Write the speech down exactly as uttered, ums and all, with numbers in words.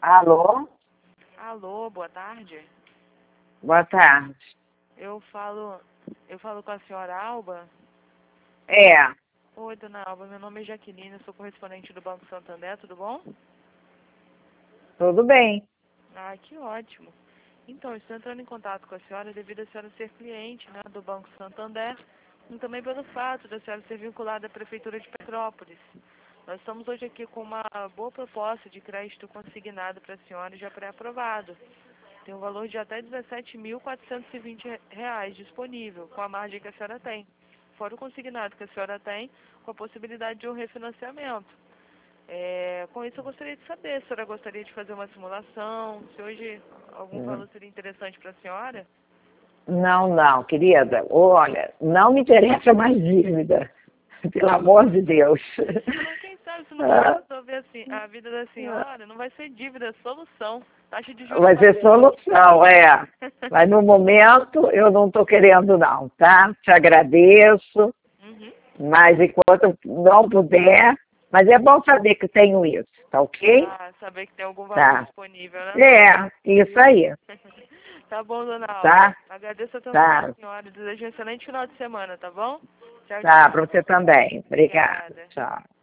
Alô? Alô, boa tarde. Boa tarde. Eu falo, eu falo com a senhora Alba. É, Oi, dona Alba, meu nome é Jaqueline, eu sou correspondente do Banco Santander, tudo bom? tudo bem. Ah, que ótimo. Então, eu estou entrando em contato com a senhora devido a senhora ser cliente, né, do Banco Santander e também pelo fato da senhora ser vinculada à Prefeitura de Petrópolis. Nós estamos hoje aqui com uma boa proposta de crédito consignado para a senhora já pré-aprovado. Tem um valor de até dezessete mil quatrocentos e vinte reais disponível, com a margem que a senhora tem. Fora o consignado que a senhora tem, com a possibilidade de um refinanciamento. É, com isso eu gostaria de saber, se a senhora gostaria de fazer uma simulação, se hoje algum valor seria interessante para a senhora? Não, não, querida. Olha, não me interessa mais dívida. Pelo amor de Deus. Mas quem sabe se não for Ah, resolver assim, a vida da senhora, não vai ser dívida, é solução. Taxa de juros Vai ser baixinha. solução, é. Mas no momento eu não estou querendo não, tá? Te agradeço, Uhum. mas enquanto não puder, mas é bom saber que tenho isso, tá ok? Ah, saber que tem algum valor Tá. disponível, né? É, isso aí, Tá bom, dona Alba. tá? Agradeço a atenção da Tá, senhora e desejo um excelente final de semana, tá bom? Tchau, tá, tchau. para você também. Obrigada. Obrigada. Tchau.